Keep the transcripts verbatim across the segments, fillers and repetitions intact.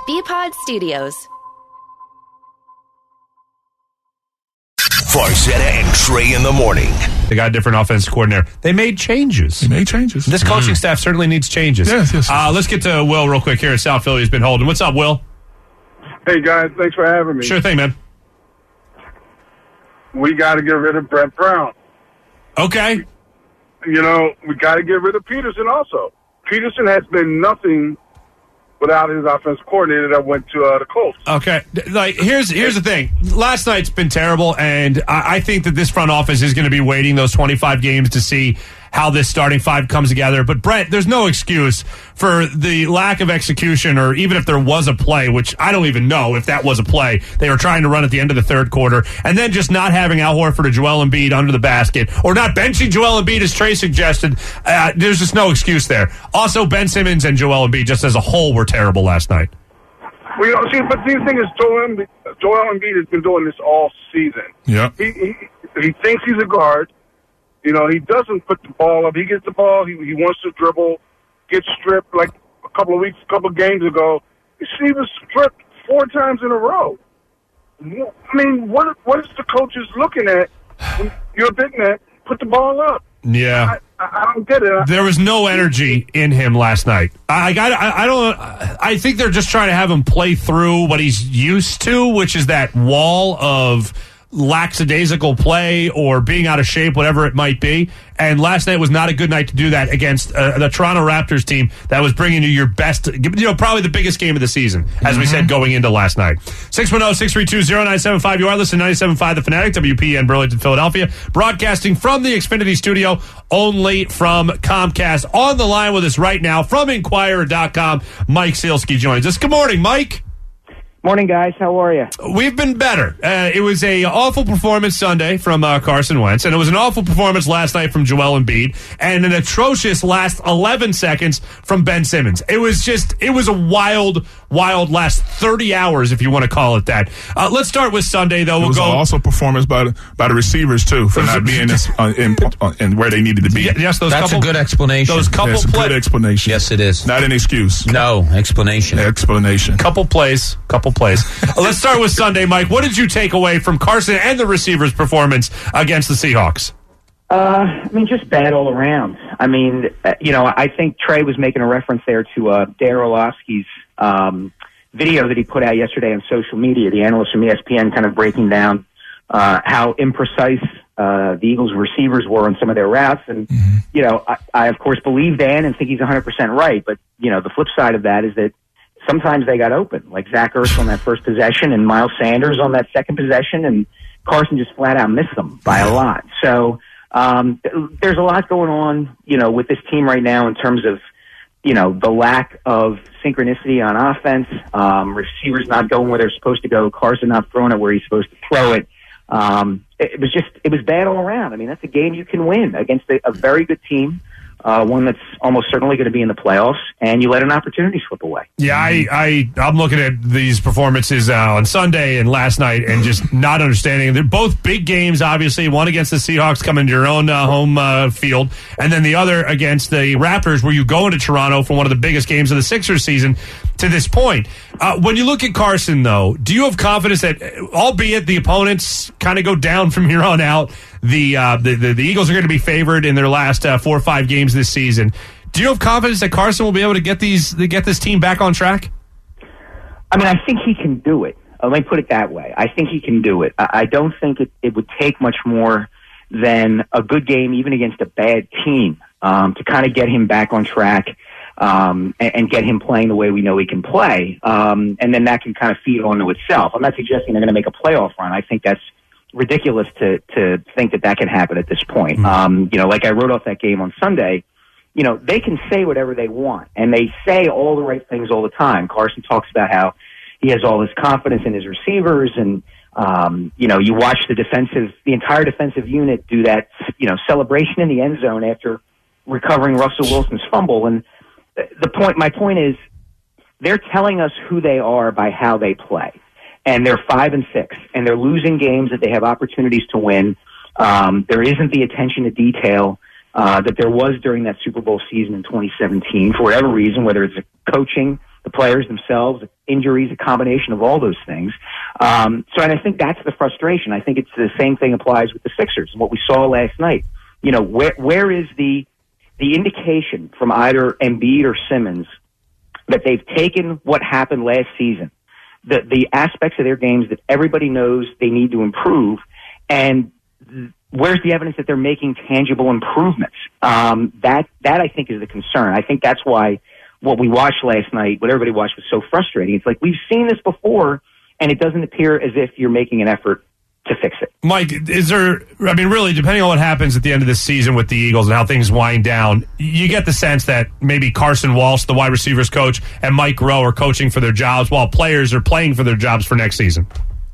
B-Pod Studios. Farzetta and Trey in the morning. They got a different offensive coordinator. They made changes. They made changes. This coaching mm. staff certainly needs changes. Yes, yes, yes. Uh, let's get to Will real quick here in South Philly. He's been holding. What's up, Will? Hey, guys. Thanks for having me. Sure thing, man. We got to get rid of Brett Brown. Okay. You know, we got to get rid of Peterson also. Peterson has been nothing without his offensive coordinator that went to uh, the Colts. Okay. Like, here's here's the thing. Last night's been terrible, and I, I think that this front office is going to be waiting those twenty-five games to see how this starting five comes together. But, Brett, there's no excuse for the lack of execution, or even if there was a play, which I don't even know if that was a play they were trying to run at the end of the third quarter, and then just not having Al Horford or Joel Embiid under the basket, or not benching Joel Embiid as Trey suggested. Uh, there's just no excuse there. Also, Ben Simmons and Joel Embiid just as a whole were terrible last night. Well, you know, see, but the thing is, Joel Embiid, Joel Embiid has been doing this all season. Yeah. He, he, he thinks he's a guard. You know, he doesn't put the ball up. He gets the ball. He, he wants to dribble, gets stripped like a couple of weeks, a couple of games ago. He was stripped four times in a row. I mean, what what is the coaches looking at? When you're a big man, put the ball up. Yeah. I, I, I don't get it. There was no energy in him last night. I, I, I don't. I think they're just trying to have him play through what he's used to, which is that wall of lackadaisical play or being out of shape, whatever it might be. And last night was not a good night to do that against uh, the Toronto Raptors team that was bringing you your best, you know, probably the biggest game of the season, as mm-hmm. we said going into last night. six one zero, six three two, zero nine seven five. You are listening to ninety-seven point five The Fanatic, W P N Burlington, Philadelphia, broadcasting from the Xfinity studio, only from Comcast. On the line with us right now from Inquirer dot com, Mike Sealski joins us. Good morning, Mike. Morning, guys. How are you? We've been better. Uh, it was a awful performance Sunday from uh, Carson Wentz, and it was an awful performance last night from Joel Embiid, and an atrocious last eleven seconds from Ben Simmons. It was just, it was a wild, wild last thirty hours, if you want to call it that. Uh, let's start with Sunday, though. It we'll was go. Also performance by the, by the receivers, too, for not being in, uh, in, uh, in where they needed to be. Yes, those That's couple, a good explanation. Those couple That's a play- good explanation. Yes, it is. Not an excuse. No, explanation. Explanation. Couple plays, couple plays. Let's start with Sunday, Mike. What did you take away from Carson and the receivers' performance against the Seahawks? Uh, I mean, just bad all around. I mean, uh, you know, I think Trey was making a reference there to uh, Dare Orlovsky's um, video that he put out yesterday on social media, the analyst from E S P N kind of breaking down uh, how imprecise uh, the Eagles' receivers were on some of their routes. And, mm-hmm. you know, I, I, of course, believe Dan and think he's one hundred percent right. But, you know, the flip side of that is that sometimes they got open, like Zach Ertz on that first possession and Miles Sanders on that second possession, and Carson just flat out missed them by a lot. So um, there's a lot going on, you know, with this team right now in terms of, you know, the lack of synchronicity on offense, um, receivers not going where they're supposed to go, Carson not throwing it where he's supposed to throw it. Um, it, it was just, it was bad all around. I mean, that's a game you can win against a, a very good team. Uh, one that's almost certainly going to be in the playoffs, and you let an opportunity slip away. Yeah, I, I, I'm looking at these performances uh, on Sunday and last night and just not understanding. They're both big games, obviously. One against the Seahawks coming to your own uh, home uh, field, and then the other against the Raptors, where you go into Toronto for one of the biggest games of the Sixers season to this point. Uh, when you look at Carson, though, do you have confidence that, albeit the opponents kind of go down from here on out, the, uh, the, the, the Eagles are going to be favored in their last uh, four or five games this season. Do you have confidence that Carson will be able to get these to get this team back on track? I mean, I think he can do it. Uh, let me put it that way. I think he can do it. I, I don't think it, it would take much more than a good game, even against a bad team, um, to kind of get him back on track um, and, and get him playing the way we know he can play. Um, and then that can kind of feed onto itself. I'm not suggesting they're going to make a playoff run. I think that's ridiculous to to think that that can happen at this point. Mm-hmm. Um, you know, like I wrote off that game on Sunday, you know, they can say whatever they want, and they say all the right things all the time. Carson talks about how he has all his confidence in his receivers, and, um, you know, you watch the defensive, the entire defensive unit do that, you know, celebration in the end zone after recovering Russell Wilson's fumble. And the point, my point is, they're telling us who they are by how they play. And they're five and six, and they're losing games that they have opportunities to win. Um, there isn't the attention to detail uh, that there was during that Super Bowl season in twenty seventeen for whatever reason, whether it's the coaching, the players themselves, injuries, a combination of all those things. Um, so, and I think that's the frustration. I think it's the same thing applies with the Sixers and what we saw last night. You know, where where is the the indication from either Embiid or Simmons that they've taken what happened last season, the the aspects of their games that everybody knows they need to improve, and where's the evidence that they're making tangible improvements? Um, that that I think is the concern. I think that's why what we watched last night, what everybody watched, was so frustrating. It's like we've seen this before, and it doesn't appear as if you're making an effort to fix it. Mike, is there, I mean, really, depending on what happens at the end of this season with the Eagles and how things wind down, you get the sense that maybe Carson Walsh, the wide receivers coach, and Mike Rowe are coaching for their jobs while players are playing for their jobs for next season.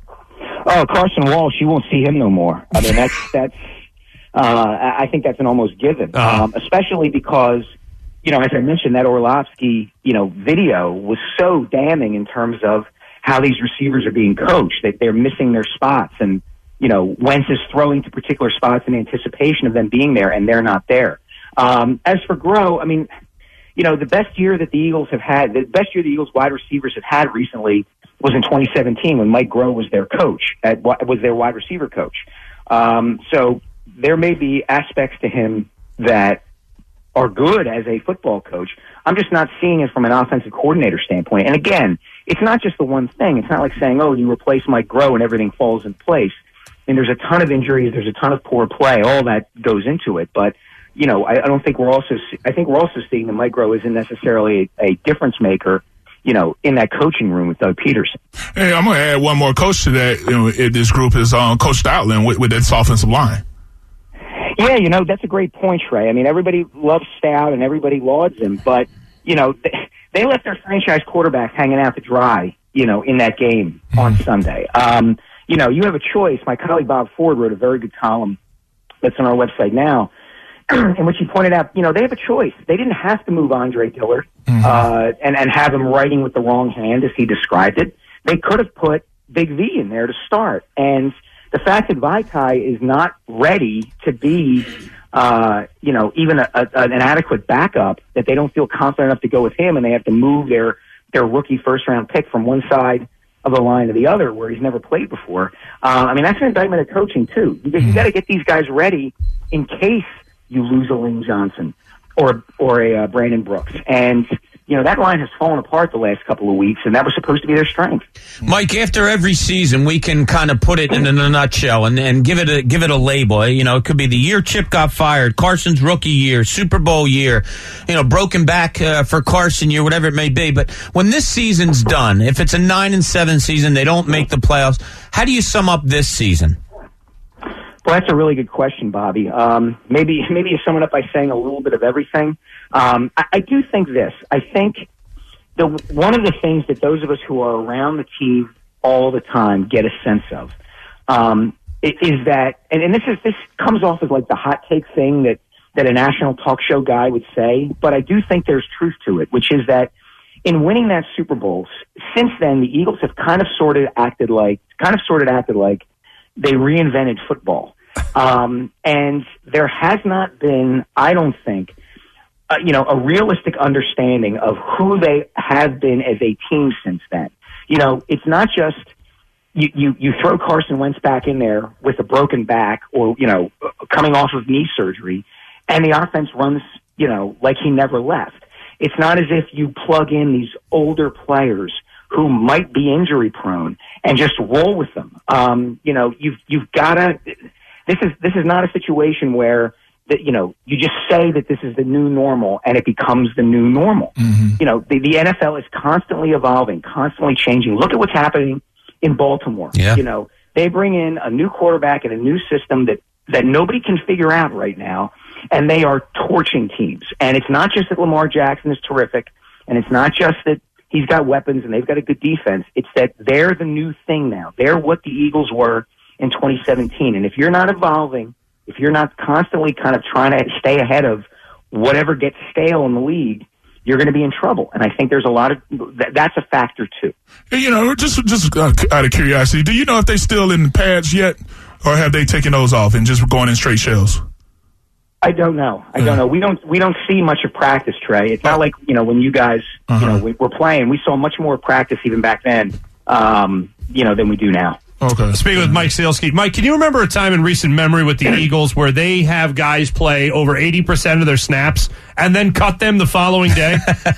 Oh, Carson Walsh, you won't see him no more. I mean, that's, that's, uh, I think that's an almost given, uh-huh. um, especially because, you know, as I mentioned, that Orlovsky, you know, video was so damning in terms of how these receivers are being coached, that they're missing their spots, and, you know, Wentz is throwing to particular spots in anticipation of them being there, and they're not there. Um, as for Groh, I mean, you know, the best year that the Eagles have had, the best year the Eagles wide receivers have had recently was in twenty seventeen when Mike Groh was their coach, at, was their wide receiver coach. Um, so there may be aspects to him that are good as a football coach. I'm just not seeing it from an offensive coordinator standpoint. And again, it's not just the one thing. It's not like saying, oh, you replace Mike Groh and everything falls in place. And there's a ton of injuries. There's a ton of poor play. All that goes into it. But, you know, I, I don't think we're also, I think we're also seeing that Mike Groh isn't necessarily a, a difference maker, you know, in that coaching room with Doug Peterson. Hey, I'm going to add one more coach to that. You know, if this group is um, Coach Stoutland with, with that offensive line. Yeah, you know, that's a great point, Trey. I mean, everybody loves Stout and everybody lauds him, but, you know, they, they left their franchise quarterbacks hanging out to dry, you know, in that game on Sunday. Um, you know, you have a choice. My colleague Bob Ford wrote a very good column that's on our website now, in which he pointed out, you know, they have a choice. They didn't have to move Andre Dillard mm-hmm. uh, and, and have him writing with the wrong hand, as he described it. They could have put Big V in there to start. And the fact that Vaitai is not ready to be, uh, you know, even a, a, an adequate backup, that they don't feel confident enough to go with him, and they have to move their, their rookie first-round pick from one side of the line to the other where he's never played before. Uh, I mean, that's an indictment of coaching, too. Because you got to get these guys ready in case you lose a Lane Johnson or or a uh, Brandon Brooks. And, you know, that line has fallen apart the last couple of weeks, and that was supposed to be their strength. Mike, after every season, we can kind of put it in a nutshell and, and give it a give it a label. You know, it could be the year Chip got fired, Carson's rookie year, Super Bowl year, you know, broken back uh, for Carson year, whatever it may be. But when this season's done, if it's a nine and seven season, they don't make the playoffs. How do you sum up this season? Well, that's a really good question, Bobby. Um, maybe maybe you sum it up by saying a little bit of everything. Um, I, I do think this. I think the one of the things that those of us who are around the team all the time get a sense of um, is that, and, and this is this comes off as like the hot take thing that that a national talk show guy would say, but I do think there's truth to it, which is that in winning that Super Bowl, since then the Eagles have kind of sort of acted like kind of sort of acted like they reinvented football. Um, and there has not been, I don't think, uh, you know, a realistic understanding of who they have been as a team since then. You know, it's not just you, you, you throw Carson Wentz back in there with a broken back or, you know, coming off of knee surgery, and the offense runs, you know, like he never left. It's not as if you plug in these older players who might be injury prone and just roll with them. Um, you know, you've you've got to. This is this is not a situation where that you know you just say that this is the new normal and it becomes the new normal. Mm-hmm. You know, the, the N F L is constantly evolving, constantly changing. Look at what's happening in Baltimore. Yeah. You know, they bring in a new quarterback and a new system that that nobody can figure out right now, and they are torching teams. And it's not just that Lamar Jackson is terrific, and it's not just that he's got weapons and they've got a good defense. It's that they're the new thing now. They're what the Eagles were in twenty seventeen. And if you're not evolving, if you're not constantly kind of trying to stay ahead of whatever gets stale in the league, you're going to be in trouble. And I think there's a lot of th- that's a factor too. You know, just just uh, out of curiosity, do you know if they're still in the pads yet, or have they taken those off and just going in straight shells? I don't know. I don't know. We don't we don't see much of practice, Trey. It's not like, you know, when you guys, uh-huh. you know, we, we're playing, we saw much more practice even back then, um, you know, than we do now. Okay. Speaking with Mike Sealski. Mike, can you remember a time in recent memory with the Eagles where they have guys play over eighty percent of their snaps and then cut them the following day?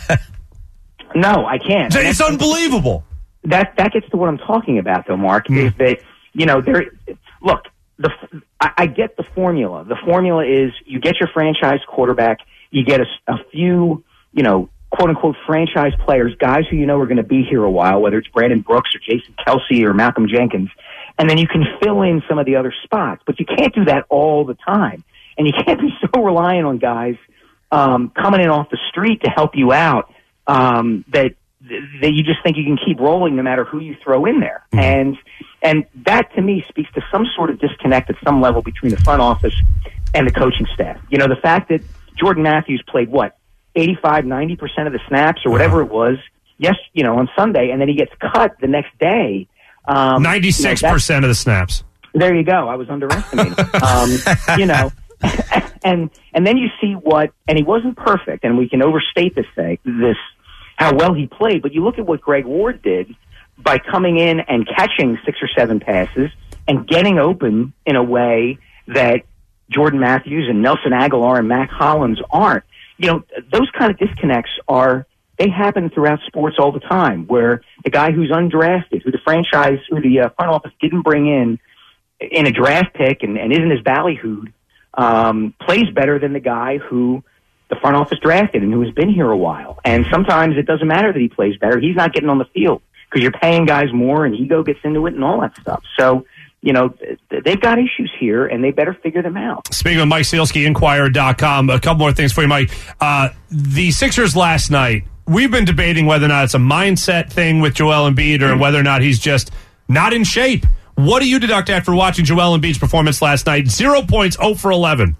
No, I can't. It's unbelievable. That that gets to what I'm talking about, though, Mark, mm. is that, you know, there. Look, the I, I get the formula. The formula is you get your franchise quarterback, you get a, a few, you know, quote-unquote franchise players, guys who you know are going to be here a while, whether it's Brandon Brooks or Jason Kelsey or Malcolm Jenkins, and then you can fill in some of the other spots. But you can't do that all the time, and you can't be so reliant on guys um, coming in off the street to help you out um, that that you just think you can keep rolling no matter who you throw in there. Mm-hmm. And and that, to me, speaks to some sort of disconnect at some level between the front office and the coaching staff. You know, the fact that Jordan Matthews played, what, eighty-five, ninety percent of the snaps or whatever it was, yes, you know, on Sunday, and then he gets cut the next day. Um, ninety-six percent you know, of the snaps. There you go. I was underestimating. um, you know, and and then you see what, and he wasn't perfect, and we can overstate this thing, this, how well he played, but you look at what Greg Ward did by coming in and catching six or seven passes and getting open in a way that Jordan Matthews and Nelson Aguilar and Mac Hollins aren't. You know, those kind of disconnects are, they happen throughout sports all the time, where the guy who's undrafted, who the franchise, who the uh, front office didn't bring in in a draft pick and, and isn't as ballyhooed, um, plays better than the guy who the front office drafted and who has been here a while. And sometimes it doesn't matter that he plays better. He's not getting on the field because you're paying guys more and ego gets into it and all that stuff. So, you know, they've got issues here, and they better figure them out. Speaking of Mike Sealski, Inquirer dot com, a couple more things for you, Mike. Uh, the Sixers last night, we've been debating whether or not it's a mindset thing with Joel Embiid or mm-hmm. whether or not he's just not in shape. What do you deduct after watching Joel Embiid's performance last night? Zero points, zero for eleven.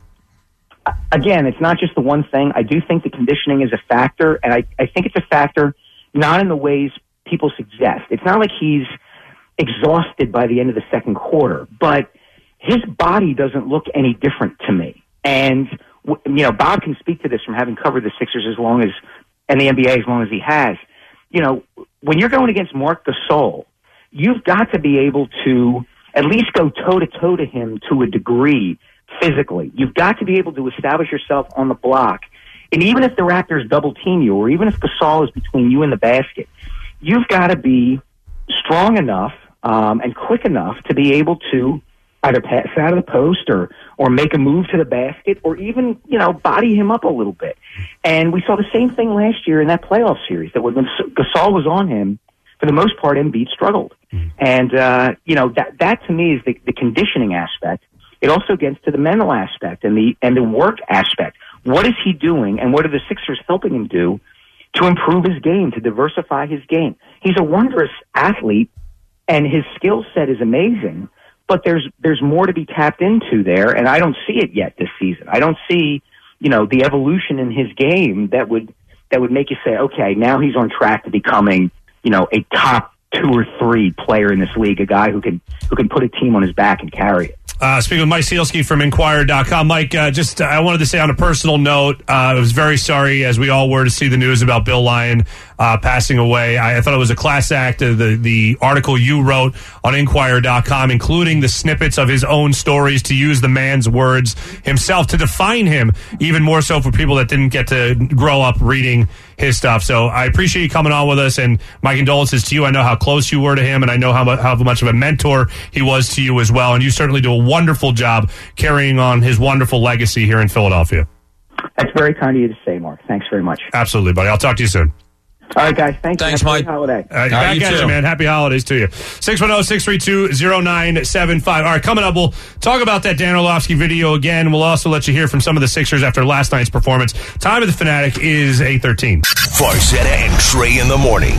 Again, it's not just the one thing. I do think the conditioning is a factor, and I, I think it's a factor not in the ways people suggest. It's not like he's exhausted by the end of the second quarter, but his body doesn't look any different to me. And, you know, Bob can speak to this from having covered the Sixers as long as, and the N B A as long as he has. You know, when you're going against Marc Gasol, you've got to be able to at least go toe-to-toe to him to a degree physically. You've got to be able to establish yourself on the block. And even if the Raptors double-team you, or even if Gasol is between you and the basket, you've got to be strong enough Um, and quick enough to be able to either pass out of the post or, or make a move to the basket or even, you know, body him up a little bit. And we saw the same thing last year in that playoff series, that when Gasol was on him, for the most part, Embiid struggled. Mm-hmm. And, uh, you know, that, that to me is the, the conditioning aspect. It also gets to the mental aspect and the, and the work aspect. What is he doing, and what are the Sixers helping him do to improve his game, to diversify his game? He's a wondrous athlete, and his skill set is amazing, but there's there's more to be tapped into there, and I don't see it yet this season. I don't see, you know, the evolution in his game that would that would make you say, okay, now he's on track to becoming, you know, a top two or three player in this league, a guy who can who can put a team on his back and carry it. Uh, speaking with Mike Sealski from Inquirer dot com. Mike, uh, just uh, I wanted to say on a personal note, uh, I was very sorry, as we all were, to see the news about Bill Lyon uh, passing away. I, I thought it was a class act. Uh, the, the article you wrote on Inquirer dot com, including the snippets of his own stories, to use the man's words himself, to define him even more so for people that didn't get to grow up reading his stuff. So I appreciate you coming on with us, and my condolences to you. I know how close you were to him, and I know how, mu- how much of a mentor he was to you as well, and you certainly do a wonderful job carrying on his wonderful legacy here in Philadelphia. That's very kind of you to say, Mark. Thanks very much. Absolutely, buddy. I'll talk to you soon. All right, guys. Thanks. Thanks, Happy Mike. holiday. Uh, back at you, man. Happy holidays to you. six one zero, six three two, zero nine seven five. All right, coming up, we'll talk about that Dan Orlovsky video again. We'll also let you hear from some of the Sixers after last night's performance. Time of the Fanatic is eight thirteen. Farzetta and Trey in the morning.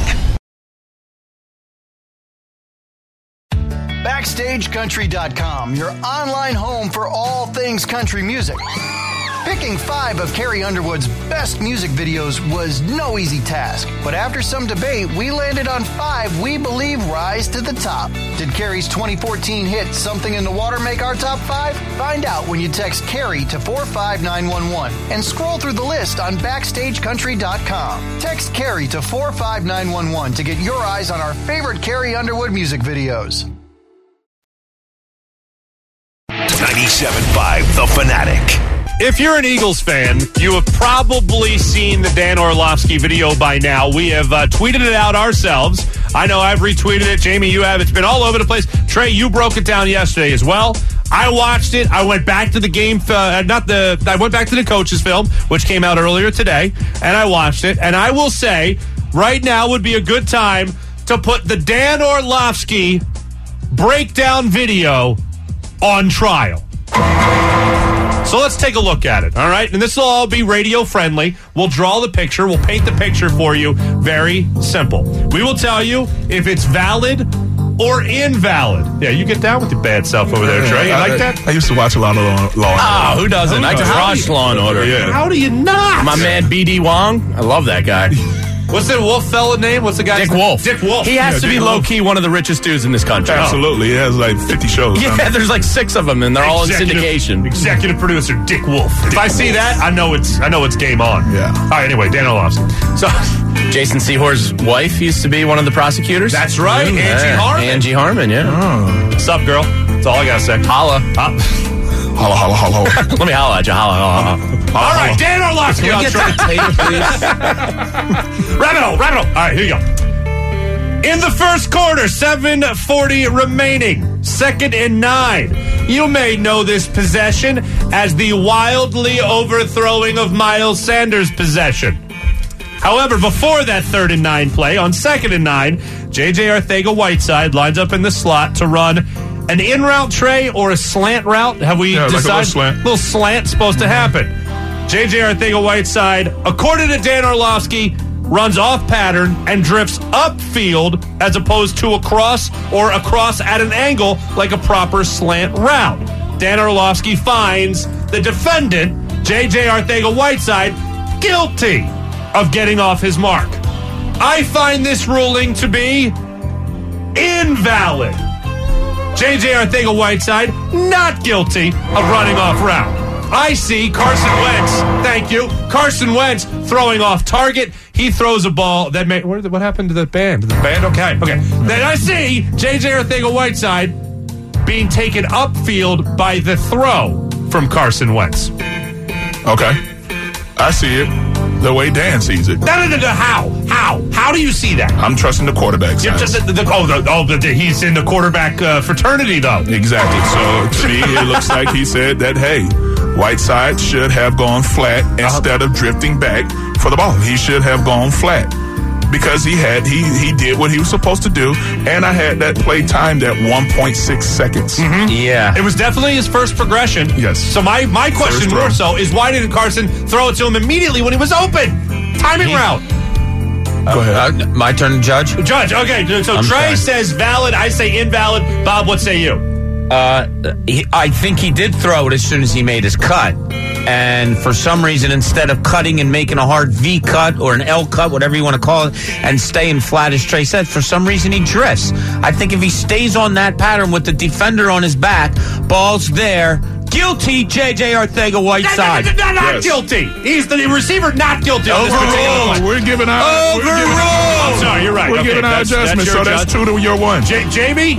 Backstage Country dot com, your online home for all things country music. Picking five of Carrie Underwood's best music videos was no easy task, but after some debate, we landed on five we believe rise to the top. Did Carrie's twenty fourteen hit Something in the Water make our top five? Find out when you text Carrie to four five nine one one and scroll through the list on backstage country dot com. Text Carrie to four five nine one one to get your eyes on our favorite Carrie Underwood music videos. ninety-seven point five The Fanatic. If you're an Eagles fan, you have probably seen the Dan Orlovsky video by now. We have uh, tweeted it out ourselves. I know I've retweeted it. Jamie, you have. It's been all over the place. Trey, you broke it down yesterday as well. I watched it. I went back to the game, uh, not the, I went back to the coach's film, which came out earlier today, and I watched it. And I will say, right now would be a good time to put the Dan Orlovsky breakdown video on trial. So let's take a look at it, all right? And this will all be radio-friendly. We'll draw the picture. We'll paint the picture for you. Very simple. We will tell you if it's valid or invalid. Yeah, you get down with your bad self over there, Trey. You I, like that? I used to watch a lot of Law, law and Ah, Order. who doesn't? Who I just doesn't? watched Law and Order. Yeah. How do you not? My man B D Wong, I love that guy. What's the Wolf fella name? What's the guy's Dick name? Wolf. Dick Wolf. He has Yeah, to be Dick low Wolf. key one of the richest dudes in this country. Absolutely. He has like fifty shows. Yeah, there's like six of them, and they're all in Executive- syndication. Executive producer Dick Wolf. If I see that, I know it's I know it's game on. Yeah. All right. Anyway, Dan Orlovsky. So Jason Sehor's wife used to be one of the prosecutors. that's right, Angie Yeah, Harmon. Angie Harmon, yeah. What's up, girl? That's all I gotta say. Holla. Uh, Holla, holla, holla. Let me holla at you. Holla, holla, holla. all right, Dan Orlovsky. Can we on get Trey. that tape, please? Wrap it up, wrap it up. All right, here you go. In the first quarter, seven forty remaining, second and nine. You may know this possession as the wildly overthrowing of Miles Sanders' possession. However, before that third and nine play, on second and nine, J J Arcega-Whiteside lines up in the slot to run an in-route tray or a slant route. Have we Yeah, like a decided? little slant. Little slant supposed to happen. J J Arcega-Whiteside, according to Dan Orlovsky, runs off pattern and drifts upfield as opposed to across or across at an angle like a proper slant route. Dan Orlovsky finds the defendant, J J Arcega-Whiteside, guilty of getting off his mark. I find this ruling to be invalid. J J Arcega-Whiteside not guilty of running off route. I see Carson Wentz, thank you, Carson Wentz throwing off target. He throws a ball that may, what, what happened to the band? The band? Okay, okay. Then I see J J Arcega-Whiteside being taken upfield by the throw from Carson Wentz. Okay. I see it the way Dan sees it. No, no, no, no. How? How? How do you see that? I'm trusting the quarterback. You're just the, the, oh, the, oh the, the, he's in the quarterback uh, fraternity, though. Exactly. So to me, it looks like he said that, hey, Whiteside should have gone flat instead of drifting back for the ball. He should have gone flat because he had he he did what he was supposed to do, and I had that play timed at one point six seconds. Mm-hmm. Yeah. It was definitely his first progression. Yes. So my, my question throw. more so is why didn't Carson throw it to him immediately when he was open? Timing route. Go ahead. Uh, my turn to judge. Judge, okay. So I'm Trey sorry. says valid. I say invalid. Bob, what say you? Uh, he, I think he did throw it as soon as he made his cut. And for some reason, instead of cutting and making a hard V cut or an L cut, whatever you want to call it, and staying flat, as Trey said, for some reason he drifts. I think if he stays on that pattern with the defender on his back, ball's there, guilty J J Arcega-Whiteside. Not, not, not Yes. guilty. He's the receiver not guilty on this particular Overruled. play. We're giving our we're giving- I'm sorry, you're right. We're Okay, giving our that's- that's adjustment, your so that's judge. two to your one. J- Jamie?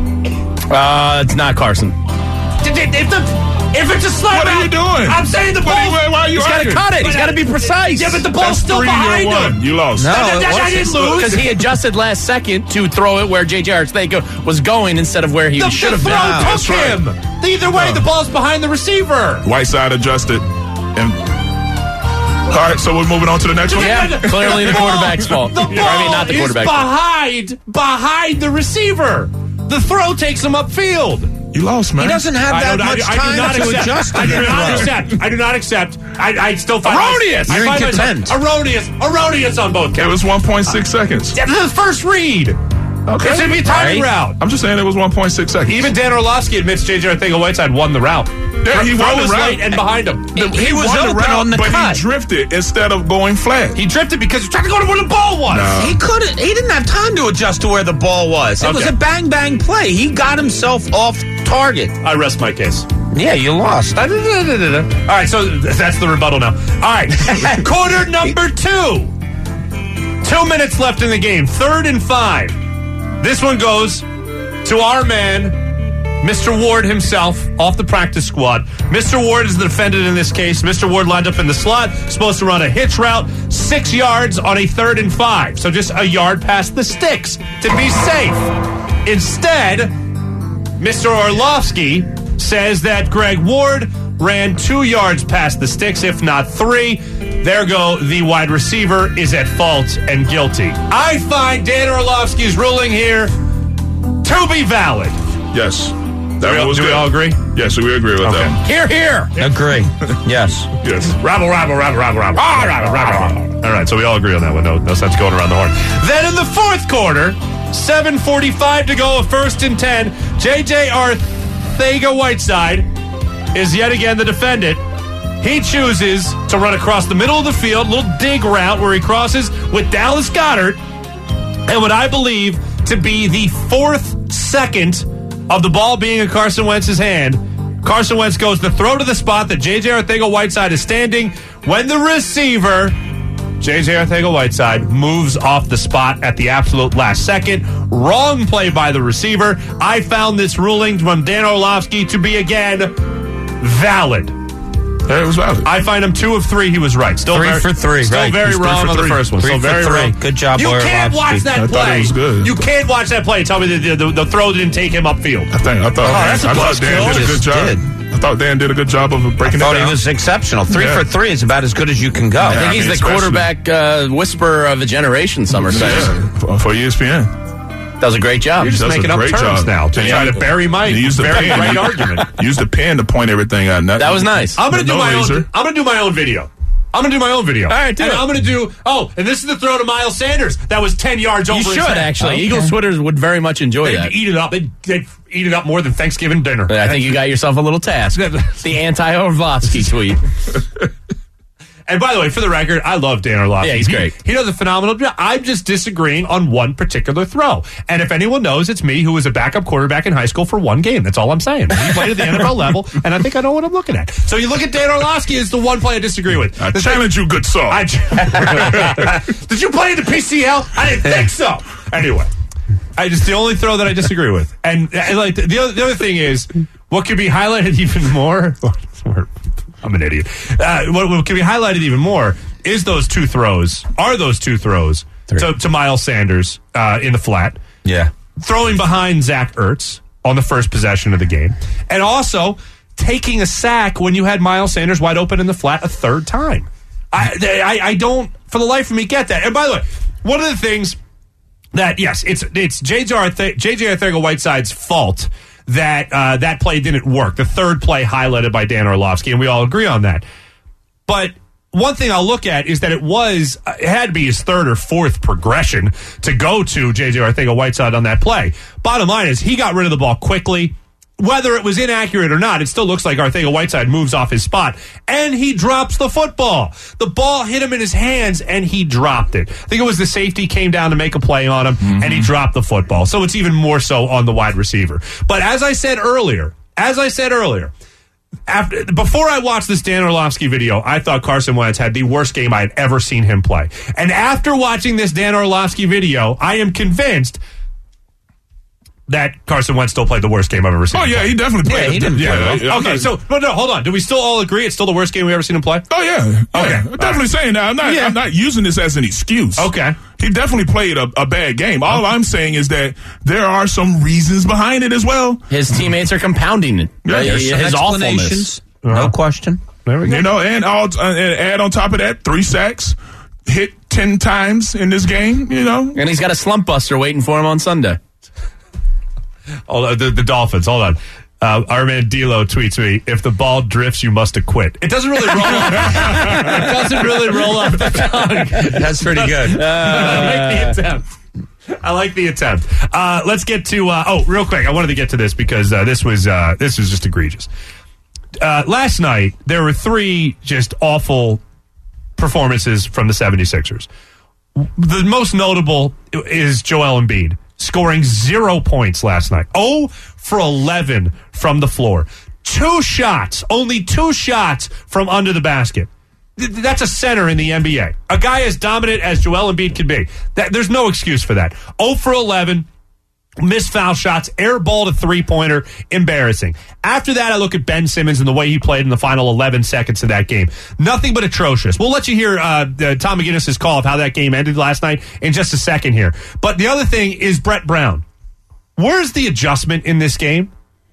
Uh, it's not Carson. If, the, if it's a slant What are route, you doing? I'm saying the What are you- ball. why are you He's got to arguing? cut it. He's got to be precise. Yeah, but the ball's That's still three to behind your one. him. You lost. No, That- it that- I wasn't. didn't lose. Because he adjusted last second to throw it where J J Arcega was going instead of where he The, should the have throw been. took That's right. him. Either way, No. the ball's behind the receiver. Whiteside adjusted. And all right, so we're moving on to the next one. Yeah, clearly the quarterback's fault. The ball I mean, not the is quarterback's fault. behind, behind the receiver. The throw takes him upfield. You lost, man. He doesn't have I that don't- I much do- I do time not to accept. adjust. I do to the not throw. accept. I do not accept. I, I still find Erroneous. I You're find in myself- contempt. Erroneous. Erroneous on both It counts. was one point six seconds. Yeah, the first read. Okay. It should be a timing Right. route. I'm just saying it was one point six seconds. Even Dan Orlovsky admits J J Arcega-Whiteside won the route. Yeah, he Throw won the was route. late and behind him. He, he was won the open route, on the but cut. he drifted instead of going flat. He drifted because he tried to go to where the ball was. No. He couldn't. He didn't have time to adjust to where the ball was. It was Okay. a bang bang play. He got himself off target. I rest my case. Yeah, you lost. All right, so that's the rebuttal now. All right, quarter number two. Two minutes left in the game. Third and five. This one goes to our man, Mister Ward himself, off the practice squad. Mister Ward is the defendant in this case. Mister Ward lined up in the slot, supposed to run a hitch route, six yards on a third and five. So just a yard past the sticks to be safe. Instead, Mister Orlovsky says that Greg Ward ran two yards past the sticks, if not three. There go, the wide receiver is at fault and guilty. I find Dan Orlovsky's ruling here to be valid. Yes. Do That we, all- was do we good. all agree? Yes, we agree with that. Here, here. Agree. Yes. Yes. Rabble, rabble, rabble, rabble, rabble. Ah, rabble, rabble, rabble. All right, so we all agree on that one. No, no sense going around the horn. Then in the fourth quarter, seven forty-five to go, a first and ten. J J Arcega-Whiteside is yet again the defendant. He chooses to run across the middle of the field, little dig route where he crosses with Dallas Goedert, and what I believe to be the fourth second of the ball being in Carson Wentz's hand. Carson Wentz goes to throw to the spot that J J Arcega-Whiteside is standing when the receiver, J J Arcega-Whiteside, moves off the spot at the absolute last second. Wrong play by the receiver. I found this ruling from Dan Orlovsky to be, again, valid. Yeah, it was valid. I find him two of three. He was right. Still Three very, for three, Still right. very He's three wrong for on the three. first one. Three Still for very three. wrong. Good job, You Boyer can't Orlovsky. watch that I play. thought it was good. You can't watch that play and tell me that the, the, the throw didn't take him upfield. I think I thought Oh, that's a Dan, I thought buzzkill. Dan did a good Just job. did. I thought Dan did a good job of breaking Thought it he down. was exceptional. Three Yeah. for three is about as good as you can go. I think I he's mean, the especially- quarterback uh, whisperer of a generation, some are saying. Yeah, for, for E S P N. Does a great job. You're just Does a making up great terms job. now to And try he- to bury my he used the very pen. right He- argument. Use the pen to point everything out. Not- That was nice. I'm gonna do No my laser. own. I'm gonna do my own video. I'm gonna do my own video. All right, do and it. I'm gonna do. Oh, and this is the throw to Miles Sanders. That was ten yards over. You his should, head. actually. Okay. Eagles Twitters would very much enjoy They'd that. eat it up. They'd, they'd eat it up more than Thanksgiving dinner. I think you got yourself a little task. The anti-Orlovsky tweet. And by the way, for the record, I love Dan Orlovsky. Yeah, he's He- great. He does a phenomenal job. I'm just disagreeing on one particular throw. And if anyone knows, it's me, who was a backup quarterback in high school for one game. That's all I'm saying. He played at the N F L level, and I think I know what I'm looking at. So you look at Dan Orlovsky as the one play I disagree with. I The challenge you, good soul. I, did you play in the P C L? I didn't think so. Anyway, I just the only throw that I disagree with, and, and like the other, the other thing is, what could be highlighted even more? I'm an idiot. Uh, what, what could be highlighted even more is those two throws. Are those two throws to, to Miles Sanders uh, in the flat, Yeah. throwing behind Zach Ertz on the first possession of the game, and also taking a sack when you had Miles Sanders wide open in the flat a third time. I, I, I don't, for the life of me, get that. And by the way, one of the things that, yes, it's it's J J Arcega-Whiteside's fault that uh, that play didn't work. The third play highlighted by Dan Orlovsky, and we all agree on that. But one thing I'll look at is that it was, it had to be his third or fourth progression to go to J J Arcega-Whiteside on that play. Bottom line is he got rid of the ball quickly. Whether it was inaccurate or not, it still looks like Arcega-Whiteside moves off his spot, and he drops the football. The ball hit him in his hands, and he dropped it. I think it was the safety came down to make a play on him, mm-hmm. and he dropped the football. So it's even more so on the wide receiver. But as I said earlier, as I said earlier, After, before I watched this Dan Orlovsky video, I thought Carson Wentz had the worst game I had ever seen him play. And after watching this Dan Orlovsky video, I am convinced that Carson Wentz still played the worst game I've ever seen. Oh, him yeah, play. he definitely played. Yeah, he didn't yeah, play well. yeah, I'm Okay, not- so, but no, hold on. Do we still all agree it's still the worst game we've ever seen him play? Oh, yeah. yeah. Okay. I'm definitely saying that. I'm not, Yeah. I'm not using this as an excuse. Okay. He definitely played a, a bad game. All I'm saying is that there are some reasons behind it as well. His teammates are compounding it. Yeah, Uh, there's some his awfulness. Explanations. No question. There we go. You know, and, all, uh, and add on top of that, three sacks, hit ten times in this game, you know. And he's got a slump buster waiting for him on Sunday. Hold on, the, the Dolphins. Hold on. Uh, our man D'Lo tweets me, if the ball drifts, you must acquit. It doesn't really roll off. It doesn't really roll off the tongue. That's pretty good. Uh, I like the attempt. I like the attempt. Uh, let's get to, uh, oh, real quick. I wanted to get to this because uh, this was uh, this was just egregious. Uh, last night, there were three just awful performances from the seventy-sixers. The most notable is Joel Embiid, scoring zero points last night. oh for eleven from the floor. Two shots, only two shots from under the basket. That's a center in the N B A. A guy as dominant as Joel Embiid can be. That, there's no excuse for that. oh for eleven, missed foul shots, airballed a three-pointer, embarrassing. After that, I look at Ben Simmons and the way he played in the final eleven seconds of that game. Nothing but atrocious. We'll let you hear uh, uh, Tom McGinnis's call of how that game ended last night in just a second here. But the other thing is Brett Brown. Where's the adjustment in this game?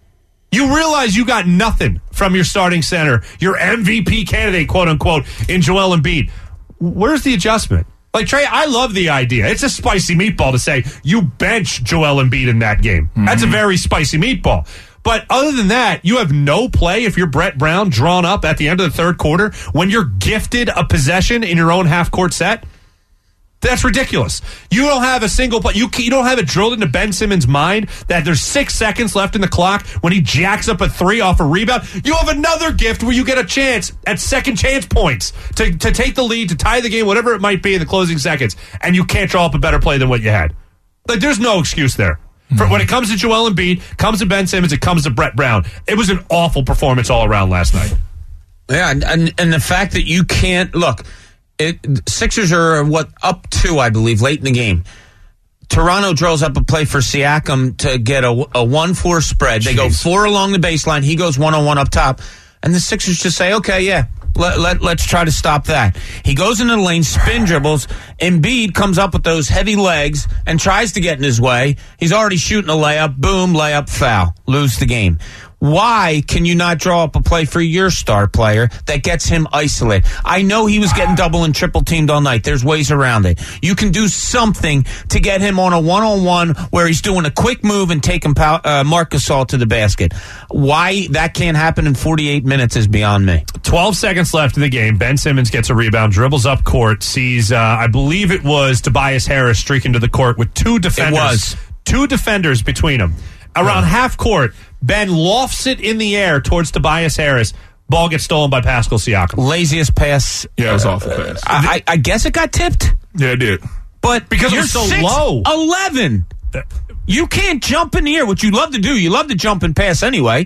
You realize you got nothing from your starting center, your M V P candidate, quote unquote, in Joel Embiid. Where's the adjustment? Like, Trey, I love the idea. It's a spicy meatball to say you bench Joel Embiid in that game. Mm-hmm. That's a very spicy meatball. But other than that, you have no play if you're Brett Brown drawn up at the end of the third quarter when you're gifted a possession in your own half-court set. That's ridiculous. You don't have a single play. You, you don't have it drilled into Ben Simmons' mind that there's six seconds left in the clock when he jacks up a three off a rebound. You have another gift where you get a chance at second chance points to, to take the lead, to tie the game, whatever it might be in the closing seconds, and you can't draw up a better play than what you had. Like, there's no excuse there. For, when it comes to Joel Embiid, comes to Ben Simmons, it comes to Brett Brown. It was an awful performance all around last night. Yeah, and, and the fact that you can't, look, It, Sixers are, what, up two, I believe, late in the game. Toronto draws up a play for Siakam to get a, a one four spread. They Jeez. go four along the baseline. He goes one-on-one up top. And the Sixers just say, okay, yeah, let, let, let's try to stop that. He goes into the lane, spin dribbles. Embiid comes up with those heavy legs and tries to get in his way. He's already shooting a layup. Boom, layup, foul. Lose the game. Why can you not draw up a play for your star player that gets him isolated? I know he was getting double and triple teamed all night. There's ways around it. You can do something to get him on a one-on-one where he's doing a quick move and taking uh, Marc Gasol to the basket. Why that can't happen in forty-eight minutes is beyond me. twelve seconds left in the game. Ben Simmons gets a rebound, dribbles up court, sees, uh, I believe it was Tobias Harris streaking to the court with two defenders. It was. Two defenders between them. Around yeah. half court, Ben lofts it in the air towards Tobias Harris. Ball gets stolen by Pascal Siakam. Laziest pass. Yeah, it was uh, awful pass. I, I guess it got tipped. Yeah, it did. But because you're it was so six, low. eleven. You can't jump in the air, which you love to do. You love to jump and pass anyway.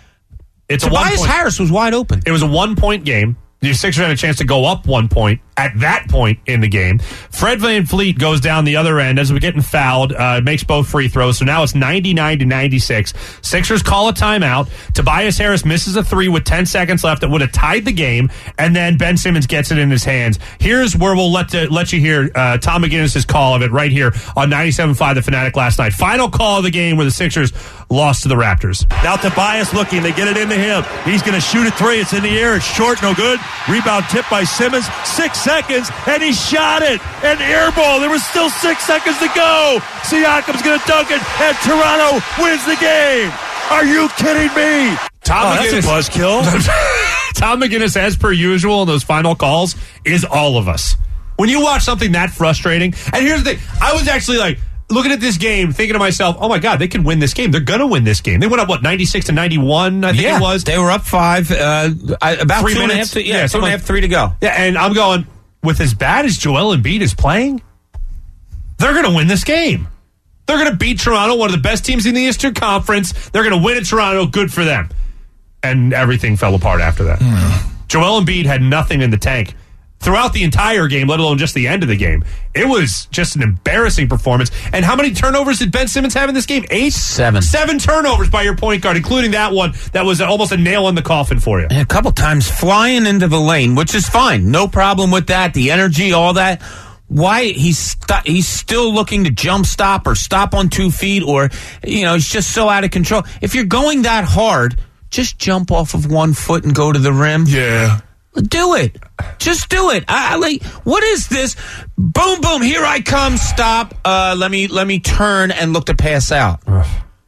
It's Tobias a Harris was wide open. It was a one-point game. The Sixers had a chance to go up one point at that point in the game. Fred VanVleet goes down the other end as we're getting fouled, uh, makes both free throws. So now it's ninety-nine to ninety-six. Sixers call a timeout. Tobias Harris misses a three with ten seconds left that would have tied the game, and then Ben Simmons gets it in his hands. Here's where we'll let to, let you hear uh, Tom McGinnis' call of it right here on ninety-seven point five The Fanatic last night. Final call of the game where the Sixers lost to the Raptors. Now Tobias looking. They get it into him. He's going to shoot a three. It's in the air. It's short. No good. Rebound tip by Simmons. Six seconds, and he shot it. And air ball. There was still six seconds to go. Siakam's going to dunk it, and Toronto wins the game. Are you kidding me? Tom oh, McGinnis, that's a buzzkill. Tom McGinnis, as per usual in those final calls, is all of us. When you watch something that frustrating, and here's the thing, I was actually like, looking at this game, thinking to myself, oh my God, they can win this game. They're going to win this game. They went up, what, ninety-six to ninety-one, I think yeah, it was? They were up five, uh, about three two minutes. and a half, to, yeah, yeah, two and a half, three to go. Yeah, and I'm going, with as bad as Joel Embiid is playing, they're going to win this game. They're going to beat Toronto, one of the best teams in the Eastern Conference. They're going to win at Toronto. Good for them. And everything fell apart after that. Mm. Joel Embiid had nothing in the tank throughout the entire game, let alone just the end of the game. It was just an embarrassing performance. And how many turnovers did Ben Simmons have in this game? Eight? Seven. Seven turnovers by your point guard, including that one that was almost a nail in the coffin for you. And a couple times flying into the lane, which is fine. No problem with that. The energy, all that. Why he's st- he's still looking to jump stop or stop on two feet or, you know, he's just so out of control. If you're going that hard, just jump off of one foot and go to the rim. Yeah. Do it. Just do it. I, I like. What is this? Boom, boom. Here I come. Stop. Uh, let me let me turn and look to pass out.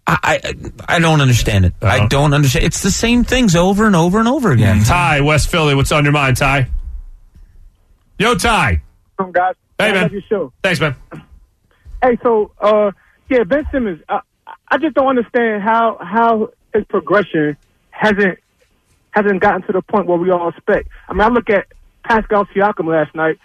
I, I I don't understand it. Uh-huh. I don't understand. It's the same things over and over and over again. Mm-hmm. Ty, West Philly, what's on your mind, Ty? Yo, Ty. Come on, guys. Hey, I man. love your show. Thanks, man. Hey, so, uh, yeah, Ben Simmons, I, I just don't understand how how his progression hasn't hasn't gotten to the point where we all expect. I mean, I look at Pascal Siakam last night,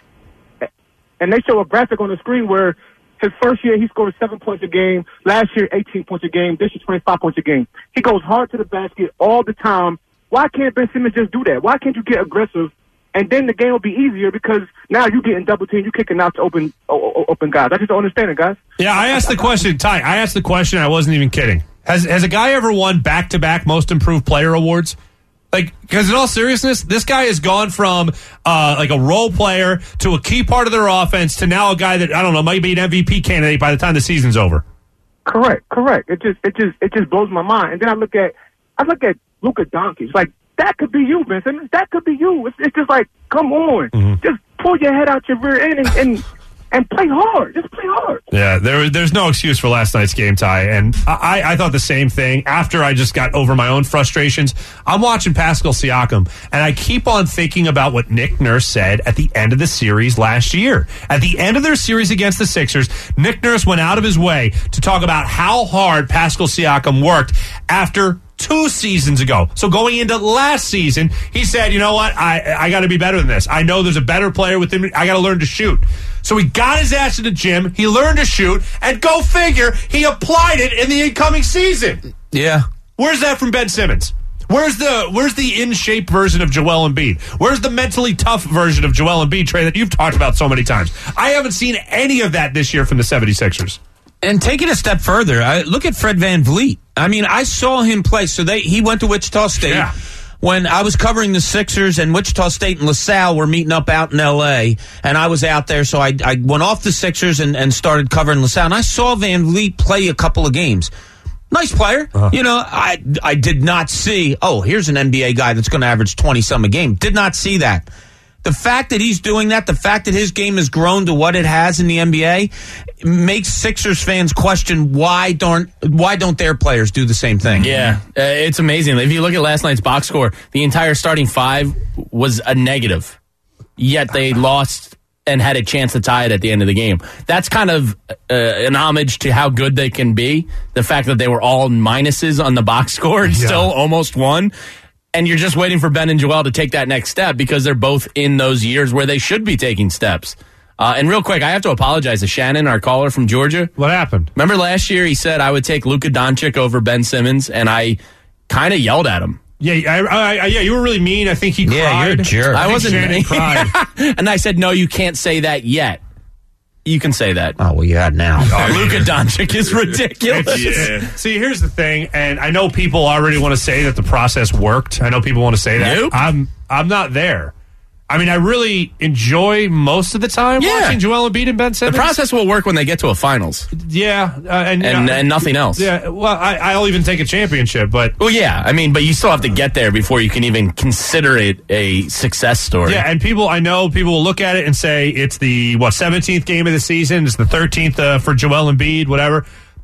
and they show a graphic on the screen where his first year he scored seven points a game. Last year, eighteen points a game. This year, twenty-five points a game. He goes hard to the basket all the time. Why can't Ben Simmons just do that? Why can't you get aggressive? And then the game will be easier because now you're getting double teamed, you're kicking out to open o- open guys. I just don't understand it, guys. Yeah, I asked the question, Ty. I asked the question. I wasn't even kidding. Has has a guy ever won back to back Most Improved Player awards? Like, because in all seriousness, this guy has gone from uh, like a role player to a key part of their offense to now a guy that I don't know might be an M V P candidate by the time the season's over. Correct, correct. It just it just it just blows my mind. And then I look at I look at Luka Doncic. Like, that could be you, Ben Simmons. That could be you. It's, it's just like, come on, mm-hmm. just pull your head out your rear end and, and and play hard. Just play hard. Yeah, there, there's no excuse for last night's game, Ty. And I, I thought the same thing after I just got over my own frustrations. I'm watching Pascal Siakam, and I keep on thinking about what Nick Nurse said at the end of the series last year. At the end of their series against the Sixers, Nick Nurse went out of his way to talk about how hard Pascal Siakam worked after two seasons ago. So going into last season, he said, you know what, I I got to be better than this. I know there's a better player within me. I got to learn to shoot. So he got his ass in the gym, he learned to shoot, and go figure, he applied it in the incoming season. Yeah. Where's that from Ben Simmons? Where's the where's the in-shape version of Joel Embiid? Where's the mentally tough version of Joel Embiid, Trey, that you've talked about so many times? I haven't seen any of that this year from the seventy-sixers. And take it a step further, I, look at Fred VanVleet. I mean, I saw him play. So they he went to Wichita State. Yeah. When I was covering the Sixers and Wichita State and LaSalle were meeting up out in L A, and I was out there, so I, I went off the Sixers and, and started covering LaSalle, and I saw VanVleet play a couple of games. Nice player. Uh-huh. You know, I I did not see, oh, here's an N B A guy that's going to average twenty-some a game. Did not see that. The fact that he's doing that, the fact that his game has grown to what it has in the N B A, makes Sixers fans question why don't why don't their players do the same thing? Yeah, uh, it's amazing. If you look at last night's box score, the entire starting five was a negative, yet they lost and had a chance to tie it at the end of the game. That's kind of uh, an homage to how good they can be. The fact that they were all minuses on the box score and yeah. still almost won. And you're just waiting for Ben and Joel to take that next step because they're both in those years where they should be taking steps. Uh, and real quick, I have to apologize to Shannon, our caller from Georgia. What happened? Remember last year he said I would take Luka Doncic over Ben Simmons, and I kind of yelled at him. Yeah, I, I, I, yeah, you were really mean. I think he yeah, cried. You're a jerk. I, I wasn't mean. Cried. And I said, no, you can't say that yet. You can say that. Oh, well, you had now. Oh, Luka Doncic is ridiculous. Yeah. See, here's the thing, and I know people already want to say that the process worked. I know people want to say that. Nope. I'm I'm not there. I mean, I really enjoy most of the time yeah. watching Joel Embiid and Ben Simmons. The process will work when they get to a finals. Yeah. Uh, and, and, uh, and nothing else. Yeah. Well, I, I'll even take a championship, but... Well, yeah. I mean, but you still have to get there before you can even consider it a success story. Yeah, and people, I know people will look at it and say it's the, what, seventeenth game of the season, it's the thirteenth uh, for Joel Embiid, whatever.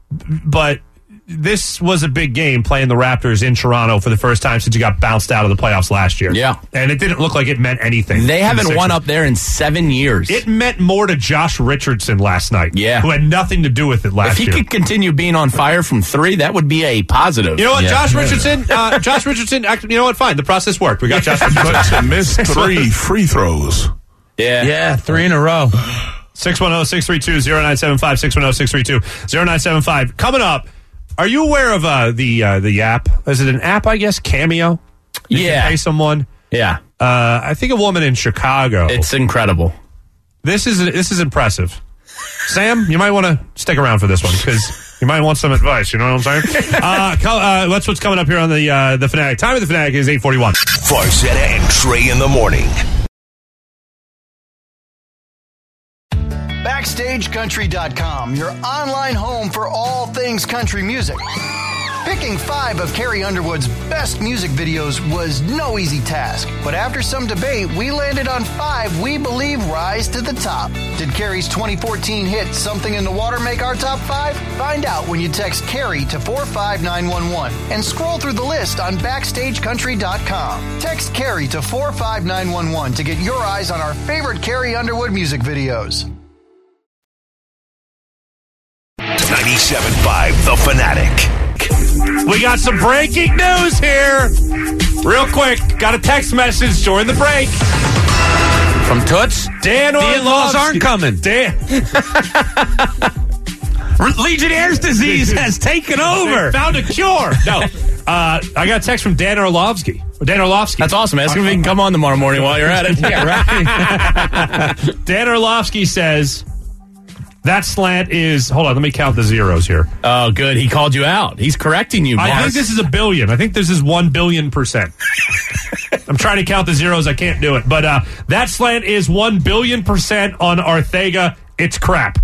But this was a big game playing the Raptors in Toronto for the first time since you got bounced out of the playoffs last year. Yeah. And it didn't look like it meant anything. They haven't the won up there in seven years. It meant more to Josh Richardson last night. Yeah. Who had nothing to do with it last year. If he year. could continue being on fire from three, that would be a positive. You know what, yeah. Josh Richardson, uh, Josh Richardson, actually, you know what, fine, the process worked. We got Josh Richardson. But to miss three free throws. Yeah. Yeah, three in a row. six one zero, six three two, zero nine seven five, six one zero, six three two, zero nine seven five. Coming up, are you aware of uh, the uh, the app? Is it an app, I guess, Cameo? You yeah. can pay someone? Yeah. Uh, I think a woman in Chicago. It's incredible. This is this is impressive. Sam, you might want to stick around for this one because you might want some advice. You know what I'm saying? uh, uh, that's what's coming up here on the uh, the Fanatic. Time of the Fanatic is eight forty-one. Farzetta and Trey in the morning. Backstage Country dot com, your online home for all things country music. Picking five of Carrie Underwood's best music videos was no easy task, but after some debate, we landed on five we believe rise to the top. Did Carrie's twenty fourteen hit Something in the Water make our top five? Find out when you text Carrie to four five nine one one and scroll through the list on backstage country dot com. Text Carrie to four five nine one one to get your eyes on our favorite Carrie Underwood music videos. ninety-seven point five The Fanatic. We got some breaking news here. Real quick, got a text message during the break. From Toots? Dan The in-laws Orlovsky. aren't coming. Dan. Legionnaire's disease has taken over. They found a cure. No. Uh, I got a text from Dan Orlovsky. Dan Orlovsky. That's awesome. Ask him if he can come on tomorrow morning while you're at it. Yeah, right. Dan Orlovsky says that slant is. Hold on, let me count the zeros here. Oh, good. He called you out. He's correcting you, Mark. I think this is a billion. I think this is one billion percent. I'm trying to count the zeros. I can't do it. But uh, that slant is one billion percent on Arthega. It's crap.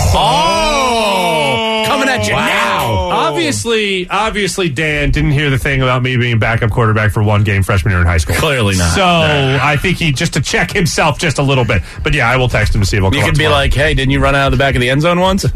Oh, coming at you Wow. now. Obviously, obviously, Dan didn't hear the thing about me being backup quarterback for one game freshman year in high school. Clearly not. So No. I think he just to check himself just a little bit. But yeah, I will text him to see if he'll You come could up be tomorrow. like, hey, didn't you run out of the back of the end zone once?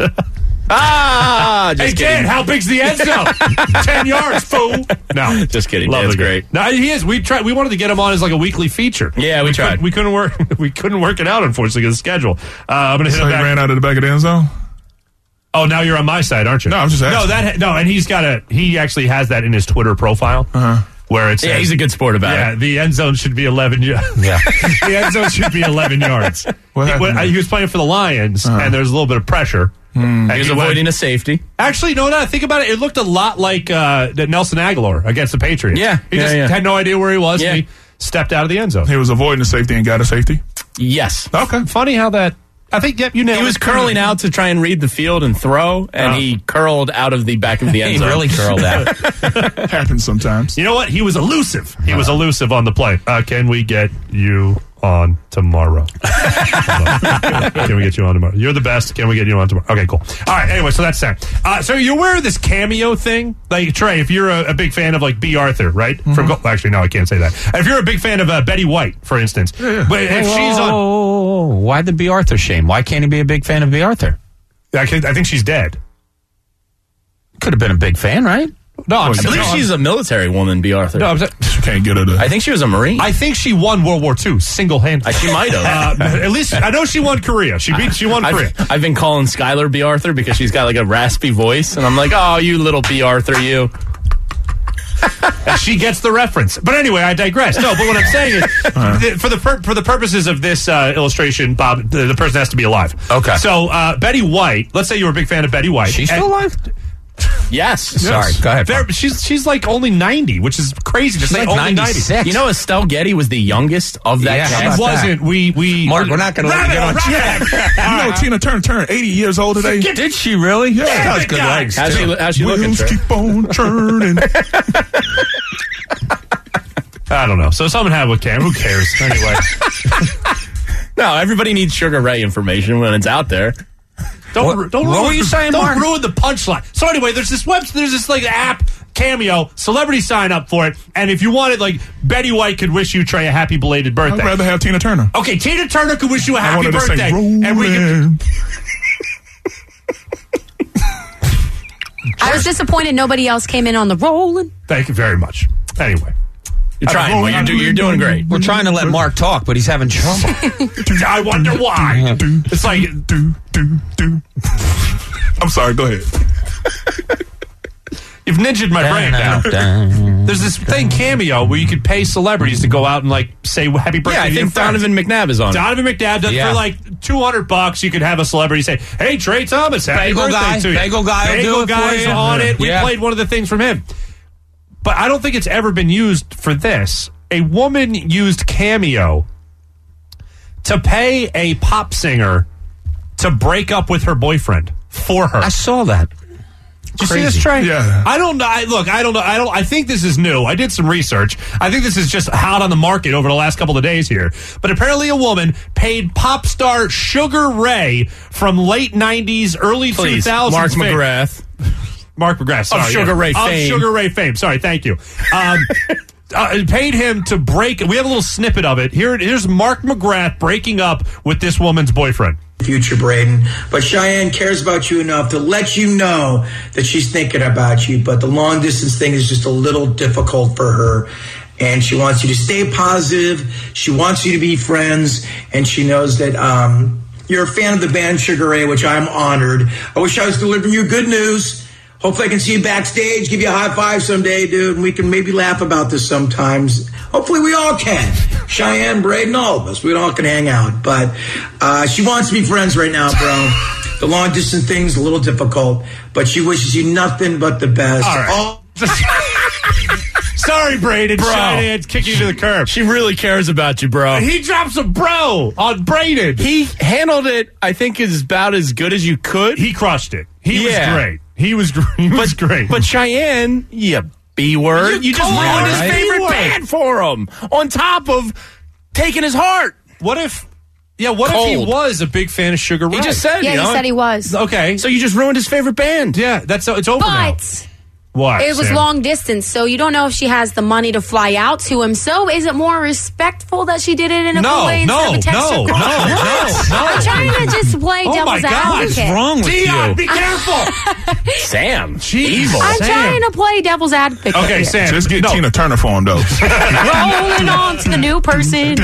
ah, Hey just Dan, kidding. how big's the end zone? Ten yards, fool. No, Just kidding. Lovely Dan's guy. great. No, he is. We tried. We wanted to get him on as like a weekly feature. Yeah, we tried. Couldn't, we couldn't work. We couldn't work it out, unfortunately, because of the schedule. Uh, I'm gonna hit So him he back. ran out of the back of the end zone? Oh, now you're on my side, aren't you? No, I'm just asking. No, that no, and he's got a. He actually has that in his Twitter profile, uh-huh. where it says, Yeah, he's a good sport about yeah, it. the end zone should be eleven. Yeah, Yeah. the end zone should be eleven yards. What he, happened when- there? he was playing for the Lions, and there's a little bit of pressure. And He was he went- avoiding a safety. Actually, no, no. Think about it. It looked a lot like uh, that Nelson Aguilar against the Patriots. Yeah, he yeah, just yeah. had no idea where he was. Yeah. And he stepped out of the end zone. He was avoiding the safety and got a safety? Yes. Okay. Funny how that. I think. Yep, you nailed He was it. curling out to try and read the field and throw, and Oh. he curled out of the back of the end He zone. really curled out. Happens sometimes. You know what? He was elusive. He was elusive on the play. Uh, can we get you on tomorrow? Can we get you on tomorrow? You're the best. Can we get you on tomorrow? Okay, cool. All right. Anyway, so that's that. Uh, so you're aware of this cameo thing? Like, Trey, if you're a, a big fan of, like, B. Arthur, right? Mm-hmm. From Go- Actually, no, I can't say that. If you're a big fan of uh, Betty White, for instance. yeah. But if she's on... Oh, why the B. Arthur shame? Why can't he be a big fan of B. Arthur? I, can, I think she's dead. Could have been a big fan, right? No, I'm, I believe no, she's a military woman, B. Arthur. No, I'm, Can't get her to. I think she was a Marine. I think she won World War Two single-handedly. I- she might have. Uh, at least I know she won Korea. She beat. She won Korea. I've, I've been calling Skylar B. Arthur because she's got like a raspy voice, and I'm like, oh, you little B. Arthur, you. And she gets the reference. But anyway, I digress. No, but what I'm saying is, th- for the pur- for the purposes of this uh, illustration, Bob, the, the person has to be alive. Okay. So uh, Betty White. Let's say you were a big fan of Betty White. She's And- still alive? Yes. Sorry, go ahead. There- Bob. she's she's like only ninety, which is crazy to She's say like only ninety-six. ninety. You know, Estelle Getty was the youngest of that Yeah, how cast. She about wasn't. We we Mark, we're not going to let you get on track. You know, Tina Turner turned eighty years old today. Did she really? Yeah. That was good legs. How's she, too. how's she looking, Wheels Trey? keep on turning. I don't know. So someone had with Cam. Who cares? Anyway. No, everybody needs Sugar Ray information when it's out there. Don't, What- ru- don't what ruin, were you saying, Don't Mark? ruin the punchline. So anyway, there's this web, there's this like app, Cameo, celebrity sign up for it, and if you wanted, like, Betty White could wish you, Trey, a happy belated I'd birthday. rather have Tina Turner. Okay, Tina Turner could wish you a I happy wanted to birthday, sing and we could, Rollin'. I was disappointed nobody else came in on the rolling. thank you very much. Anyway, You're trying. Well, you're, do, you're doing great. We're trying to let Mark talk, but he's having trouble. I wonder why. Do, It's like do, do, do. I'm sorry, go ahead. you've ninja'd my brain now. There's this thing, Cameo, where you could pay celebrities to go out and like say happy birthday. Yeah, I to your think friends. Donovan McNabb is on it. Donovan McNabb does Yeah. for like two hundred bucks. You could have a celebrity say, "Hey, Trey Thomas, happy Bagel birthday guy. to you." Bagel guy will Bagel do it for guy's you. on it. We Yeah. played one of the things from him, but I don't think it's ever been used for this. A woman used Cameo to pay a pop singer to break up with her boyfriend for her. I saw that. Did you see this, Trey? Yeah. I don't know. I, look, I don't know. I don't. I think this is new. I did some research. I think this is just hot on the market over the last couple of days here. But apparently, a woman paid pop star Sugar Ray from late nineties, early two Please, thousands. Mark fame. McGrath. Mark McGrath, sorry. Of Sugar Ray Of fame. Sugar Ray fame. Sorry, thank you. Um, uh, paid him to break. We have a little snippet of it. Here, here's Mark McGrath breaking up with this woman's boyfriend. Future Braden, but Cheyenne cares about you enough to let you know that she's thinking about you, but the long distance thing is just a little difficult for her, and she wants you to stay positive. She wants you to be friends, and she knows that um, you're a fan of the band Sugar Ray, which I'm honored. I wish I was delivering you good news. Hopefully I can see you backstage, give you a high five someday, dude, and we can maybe laugh about this sometimes. Hopefully we all can. Cheyenne, Braden, all of us. We all can hang out. But uh, she wants to be friends right now, bro. The long distance thing's a little difficult, but she wishes you nothing but the best. All right. All- Sorry, Braden. Bro. Cheyenne's kicking you to the curb. She really cares about you, bro. He drops a bro on Braden. He handled it, I think, is about as good as you could. He crushed it. He Yeah. was great. He was, gr- he was but, great. But Cheyenne, yeah, B word. You You just called ruined his him favorite B-word. band for him. On top of taking his heart. What if, yeah, what Cold. if he was a big fan of Sugar Ray? He just said, Yeah, you he know. said he was. Okay. So you just ruined his favorite band. Yeah, that's it's over now. But What? it was Sam? long distance, so you don't know if she has the money to fly out to him. So is it more respectful that she did it in a No, cool way instead no, of a text no, or no, call? no, no. I'm trying to just play Oh my devil's God, advocate. What's wrong with Dion, you? be careful. Sam. Jeez. Evil. I'm Sam. trying to play devil's advocate. Okay, here. Sam. Just get no. Tina Turner for him, though. Rolling on to the new person.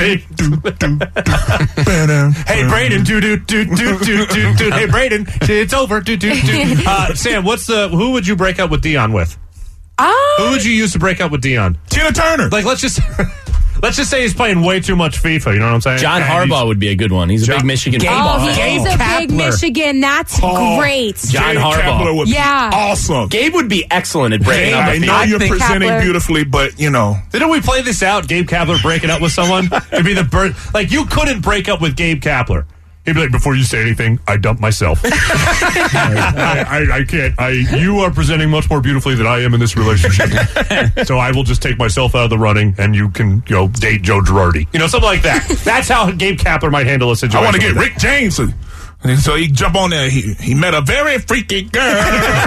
Hey, Braden, do do do do do do do. Hey, Braden, it's over. Do do do. Uh, Sam, what's the? Who would you break up with Dion with? Oh, Who would you use to break up with Dion? Tina Turner. Like, let's just let's just say he's playing way too much FIFA. You know what I'm saying? John And Harbaugh he's- would be a good one. He's a John- big Michigan Gabe- football oh, fan. he's a big Kapler. Michigan. That's Oh, great. John Gabe Harbaugh. Kapler would Yeah. be awesome. Gabe would be excellent at breaking up I a know field. you're think presenting Kapler- beautifully, but, you know. Didn't we play this out? Gabe Kapler breaking up with someone? It'd be the birth. Like, you couldn't break up with Gabe Kapler. He'd be like, before you say anything, I dump myself. I, I, I can't. I you are presenting much more beautifully than I am in this relationship. So I will just take myself out of the running, and you can you know date Joe Girardi. You know, something like that. That's how Gabe Kapler might handle a situation. I want to get like Rick James. to- So he jump on there. He, he met a very freaky girl.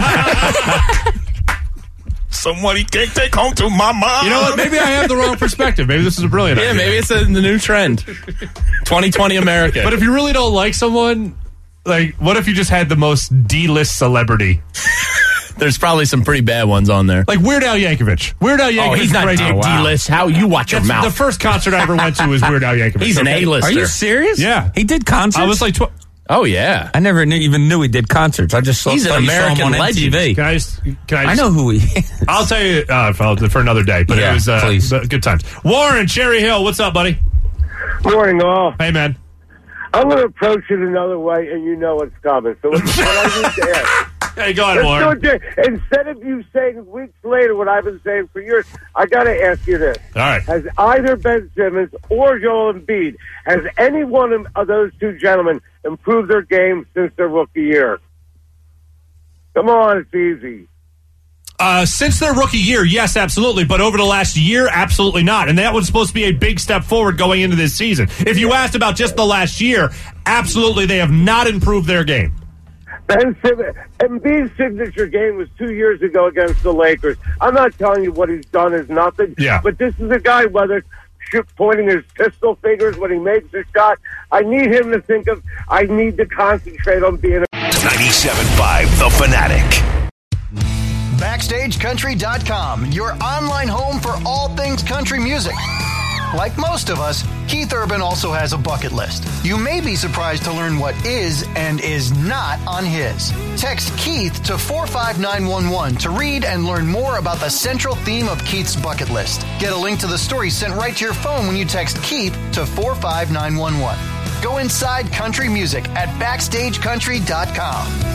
Someone he can't take home to my mom. You know what? Maybe I have the wrong perspective. Maybe this is a brilliant Yeah, idea. maybe it's a, the new trend. twenty twenty America. But if you really don't like someone, like, what if you just had the most D-list celebrity? There's probably some pretty bad ones on there. Like Weird Al Yankovic. Weird Al Yankovic. Oh, he's not break- D- Oh, wow. D-list. How you watch your That's mouth. the first concert I ever went to was Weird Al Yankovic. He's an okay? A-lister. Are you serious? Yeah. He did concerts? I was like, tw- Oh, yeah. I never knew, even knew he did concerts. I just saw, He's an saw you saw him American on legend. M T V. can I just, can I I just, know who he is. I'll tell you uh, for, for another day, but Yeah, it was uh, please. but good times. Warren, Cherry Hill, what's up, buddy? Morning, all. Hey, man. I'm going to approach it another way, and you know what's coming. So what I need to ask. Hey, go on, Let's Warren. do it there. Instead of you saying weeks later what I've been saying for years, I got to ask you this. All right. Has either Ben Simmons or Joel Embiid, has any one of those two gentlemen improved their game since their rookie year? Come on, it's easy. Uh, since their rookie year, yes, absolutely. But over the last year, absolutely not. And that was supposed to be a big step forward going into this season. If you asked about just the last year, absolutely, they have not improved their game. Ben Simmons, Embiid's signature game was two years ago against the Lakers. I'm not telling you what he's done is nothing. Yeah. But this is a guy, whether shoot, pointing his pistol fingers when he makes a shot, I need him to think of, I need to concentrate on being a... ninety-seven point five The Fanatic. Backstage Country dot com, your online home for all things country music. Like most of us, Keith Urban also has a bucket list. You may be surprised to learn what is and is not on his. Text Keith to four five nine one one to read and learn more about the central theme of Keith's bucket list. Get a link to the story sent right to your phone when you text Keith to four five nine one one. Go inside country music at Backstage Country dot com.